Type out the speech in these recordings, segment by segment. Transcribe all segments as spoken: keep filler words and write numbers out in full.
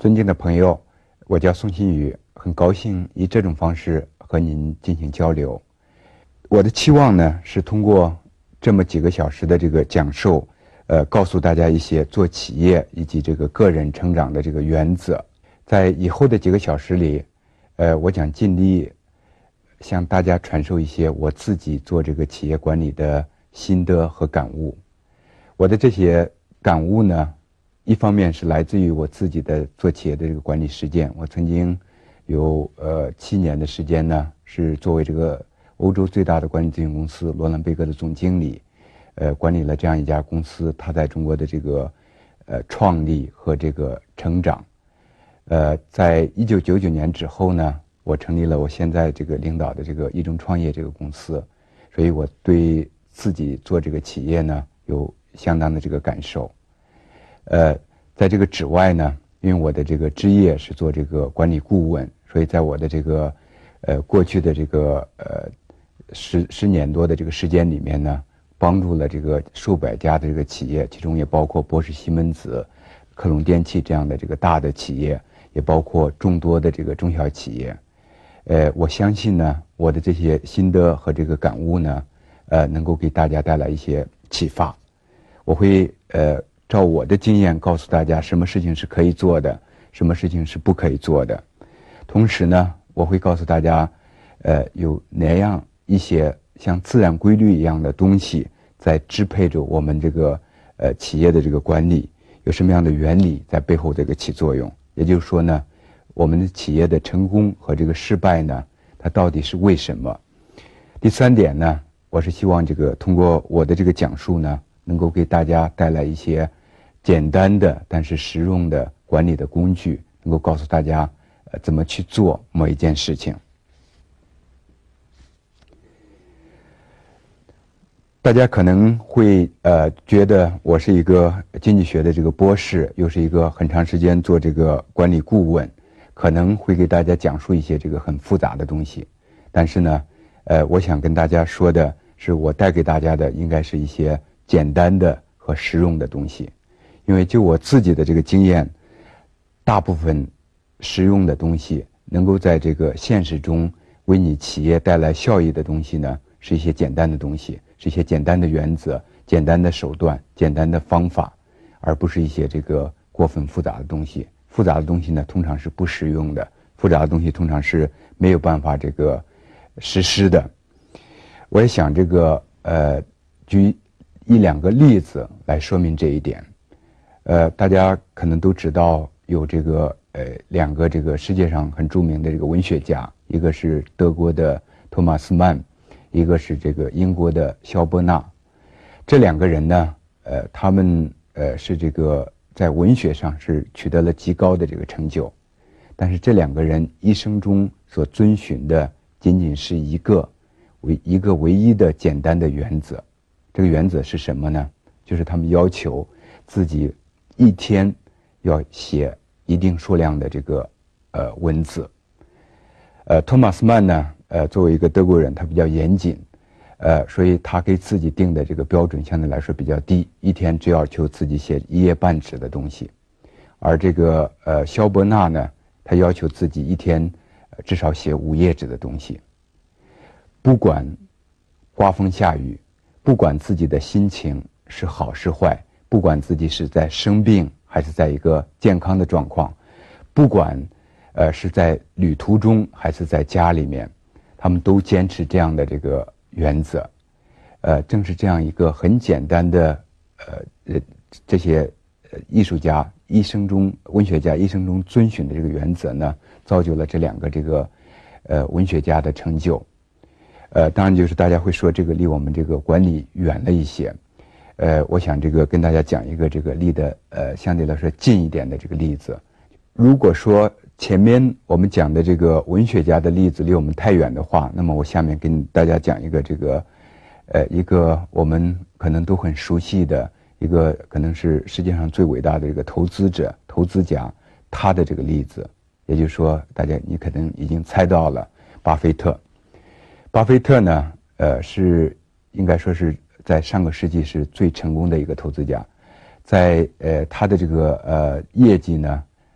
尊敬的朋友，我叫宋新宇，很高兴以这种方式和您进行交流。我的期望呢，是通过这么几个小时的这个讲授，呃，告诉大家一些做企业以及这个个人成长的这个原则。在以后的几个小时里，呃，我想尽力向大家传授一些我自己做这个企业管理的心得和感悟。我的这些感悟呢，一方面是来自于我自己的做企业的这个管理实践。我曾经有呃七年的时间呢，是作为这个欧洲最大的管理咨询公司罗兰贝格的总经理，呃，管理了这样一家公司，它在中国的这个呃创立和这个成长。呃，在一九九九年之后呢，我成立了我现在这个领导的这个一中创业这个公司，所以我对自己做这个企业呢有相当的这个感受。呃，在这个之外呢，因为我的这个职业是做这个管理顾问，所以在我的这个呃过去的这个呃十十年多的这个时间里面呢，帮助了这个数百家的这个企业，其中也包括波士西门子、科隆电器这样的这个大的企业，也包括众多的这个中小企业。呃，我相信呢，我的这些心得和这个感悟呢，呃，能够给大家带来一些启发。我会呃。照我的经验告诉大家什么事情是可以做的，什么事情是不可以做的。同时呢，我会告诉大家，呃，有哪样一些像自然规律一样的东西在支配着我们这个呃企业的这个管理，有什么样的原理在背后这个起作用。也就是说呢，我们的企业的成功和这个失败呢，它到底是为什么？第三点呢，我是希望这个通过我的这个讲述呢，能够给大家带来一些简单的但是实用的管理的工具，能够告诉大家呃怎么去做某一件事情。大家可能会呃觉得我是一个经济学的这个博士，又是一个很长时间做这个管理顾问，可能会给大家讲述一些这个很复杂的东西。但是呢，呃，我想跟大家说的是，我带给大家的应该是一些简单的和实用的东西。因为就我自己的这个经验，大部分实用的东西能够在这个现实中为你企业带来效益的东西呢，是一些简单的东西，是一些简单的原则、简单的手段、简单的方法，而不是一些这个过分复杂的东西。复杂的东西呢，通常是不实用的，复杂的东西通常是没有办法这个实施的。我也想这个呃举一两个例子来说明这一点。呃，大家可能都知道有这个呃两个这个世界上很著名的这个文学家，一个是德国的托马斯曼，一个是这个英国的肖伯纳。这两个人呢，呃，他们呃是这个在文学上是取得了极高的这个成就，但是这两个人一生中所遵循的仅仅是一个唯一个唯一的简单的原则。这个原则是什么呢？就是他们要求自己一天要写一定数量的这个呃文字。呃，托马斯曼呢，呃，作为一个德国人，他比较严谨，呃，所以他给自己定的这个标准相对来说比较低，一天只要求自己写一页半纸的东西。而这个呃肖伯纳呢，他要求自己一天、呃、至少写五页纸的东西。不管刮风下雨，不管自己的心情是好是坏，不管自己是在生病还是在一个健康的状况，不管呃是在旅途中还是在家里面，他们都坚持这样的这个原则。呃，正是这样一个很简单的呃呃这些呃艺术家一生中、文学家一生中遵循的这个原则呢，造就了这两个这个呃文学家的成就。呃，当然就是大家会说这个离我们这个管理远了一些。呃，我想这个跟大家讲一个这个离得呃相对来说近一点的这个例子。如果说前面我们讲的这个文学家的例子离我们太远的话，那么我下面跟大家讲一个这个呃一个我们可能都很熟悉的一个可能是世界上最伟大的这个投资者、投资家他的这个例子。也就是说，大家你可能已经猜到了，巴菲特。巴菲特呢，呃，是应该说是在上个世纪是最成功的一个投资家，在呃他的这个呃业绩呢，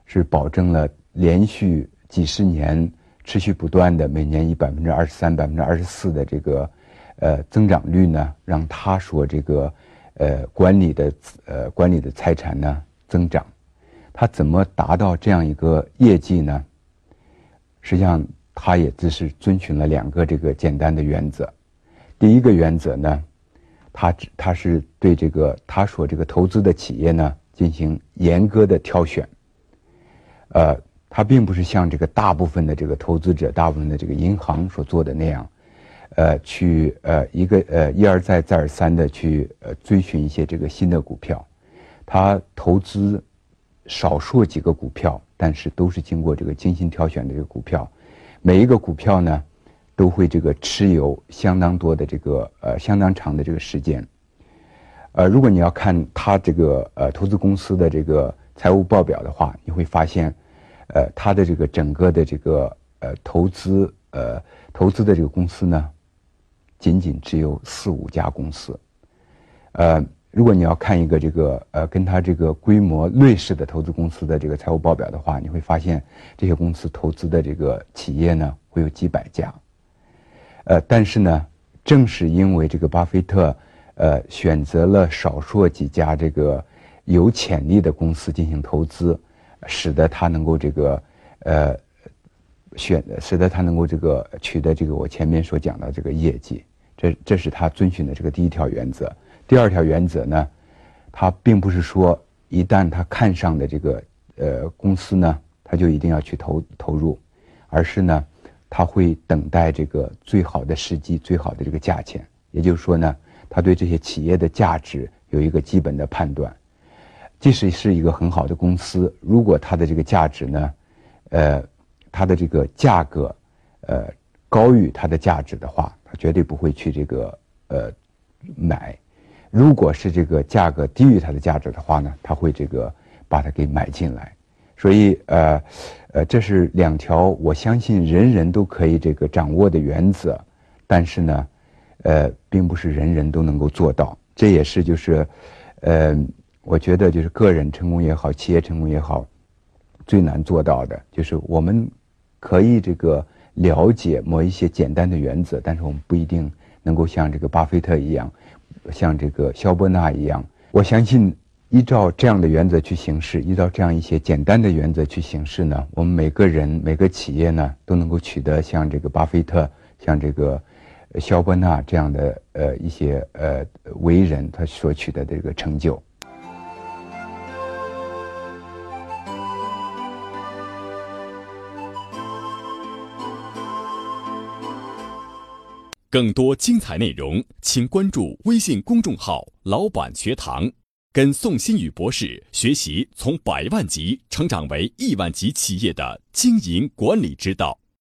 是保证了连续几十年持续不断的每年以百分之二十三、百分之二十四的这个呃增长率呢，让他所这个呃管理的呃管理的财产呢增长。他怎么达到这样一个业绩呢？实际上，他也只是遵循了两个这个简单的原则。第一个原则呢，他他是对这个他所这个投资的企业呢进行严格的挑选。呃，他并不是像这个大部分的这个投资者、大部分的这个银行所做的那样，呃，去呃一个呃一而再再而三的去呃追寻一些这个新的股票。他投资少数几个股票，但是都是经过这个精心挑选的这个股票，每一个股票呢，都会这个持有相当多的这个呃相当长的这个时间。呃，如果你要看他这个呃投资公司的这个财务报表的话，你会发现，呃，他的这个整个的这个呃投资呃投资的这个公司呢，仅仅只有四五家公司。呃。如果你要看一个这个呃跟它这个规模类似的投资公司的这个财务报表的话，你会发现这些公司投资的这个企业呢会有几百家。呃，但是呢，正是因为这个巴菲特呃选择了少数几家这个有潜力的公司进行投资，使得他能够这个呃选使得他能够这个取得这个我前面所讲的这个业绩。这这是他遵循的这个第一条原则。第二条原则呢，他并不是说一旦他看上的这个呃公司呢，他就一定要去投投入，而是呢，他会等待这个最好的时机、最好的这个价钱。也就是说呢，他对这些企业的价值有一个基本的判断。即使是一个很好的公司，如果它的这个价值呢，呃，它的这个价格呃高于它的价值的话，他绝对不会去这个呃买。如果是这个价格低于它的价值的话呢，他会这个把它给买进来。所以呃呃，这是两条我相信人人都可以这个掌握的原则，但是呢，呃，并不是人人都能够做到。这也是就是呃，我觉得就是个人成功也好，企业成功也好，最难做到的就是我们可以这个了解某一些简单的原则，但是我们不一定能够像这个巴菲特一样，像这个肖伯纳一样。我相信依照这样的原则去行事，依照这样一些简单的原则去行事呢，我们每个人每个企业呢都能够取得像这个巴菲特、像这个肖伯纳这样的呃一些呃为人他所取得的这个成就。 更多精彩内容，请关注微信公众号“老板学堂”，跟宋新宇博士学习从百万级成长为亿万级企业的经营管理之道。